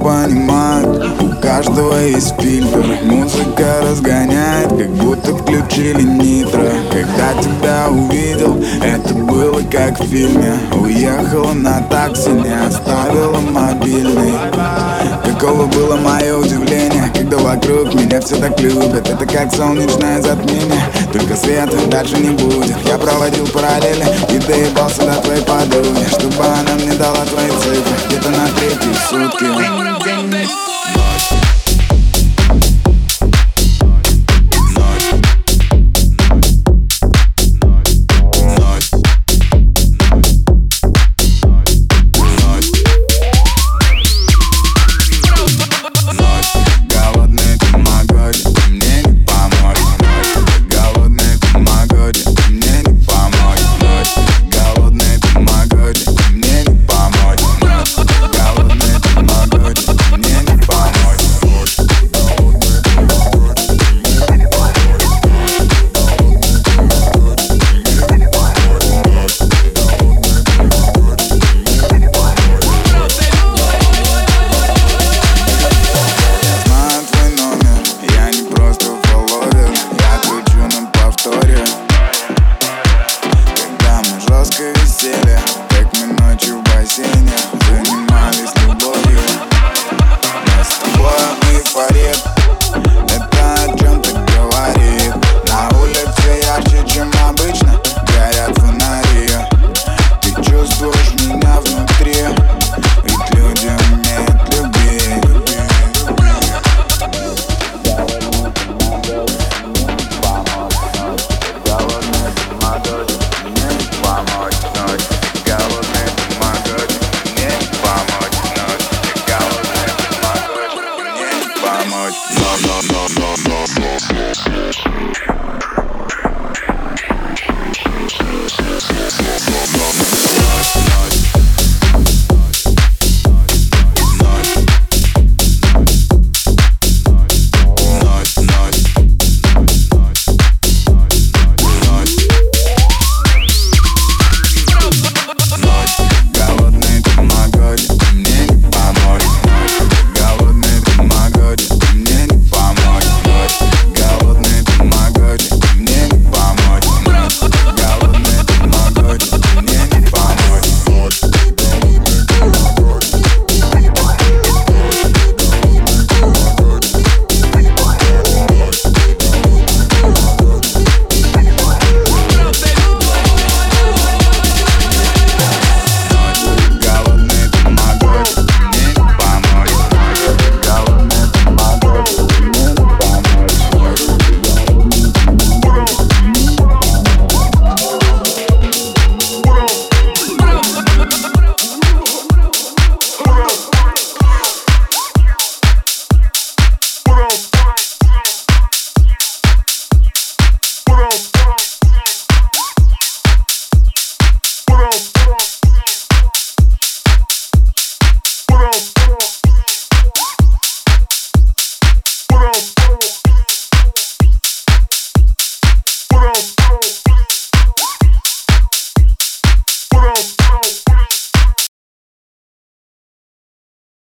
понимают, у каждого есть фильтр. Музыка разгоняет, как будто включили нитро. Когда тебя увидел, это было как в фильме. Уехала на такси, не оставила мобильный. Каково было мое удивление, когда вокруг меня все так любят. Это как солнечное затмение, только света дальше не будет. Я проводил параллели и доебался до твоей подруги, чтобы она мне дала твои цифры где-то на третьи сутки.